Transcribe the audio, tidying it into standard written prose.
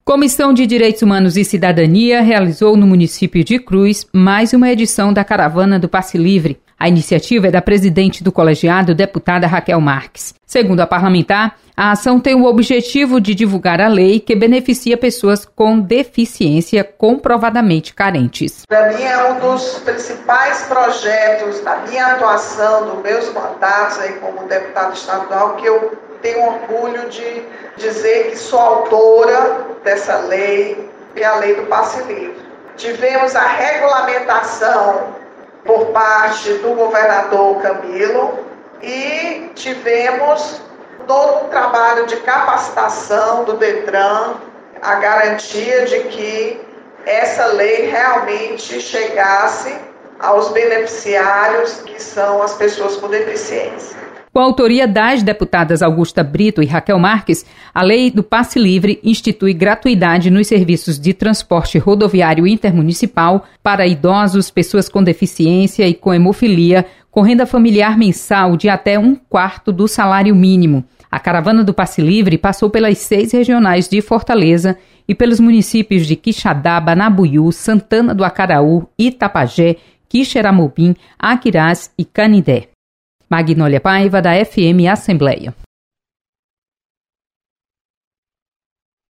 Comissão de Direitos Humanos e Cidadania realizou no município de Cruz mais uma edição da Caravana do Passe Livre. A iniciativa é da presidente do colegiado, deputada Raquel Marques. Segundo a parlamentar, a ação tem o objetivo de divulgar a lei que beneficia pessoas com deficiência comprovadamente carentes. Para mim é um dos principais projetos da minha atuação, dos meus mandatos aí como deputado estadual, que eu tenho orgulho de dizer que sou autora dessa lei, que é a lei do passe livre. Tivemos a regulamentação por parte do governador Camilo e tivemos todo um trabalho de capacitação do Detran, a garantia de que essa lei realmente chegasse aos beneficiários, que são as pessoas com deficiência. Com a autoria das deputadas Augusta Brito e Raquel Marques, a Lei do Passe Livre institui gratuidade nos serviços de transporte rodoviário intermunicipal para idosos, pessoas com deficiência e com hemofilia, com renda familiar mensal de até 1/4 do salário mínimo. A Caravana do Passe Livre passou pelas 6 regionais de Fortaleza e pelos municípios de Quixadá, Nabuiú, Santana do Acaraú, Itapajé, Quixeramobim, Aquirás e Canindé. Magnólia Paiva, da FM Assembleia.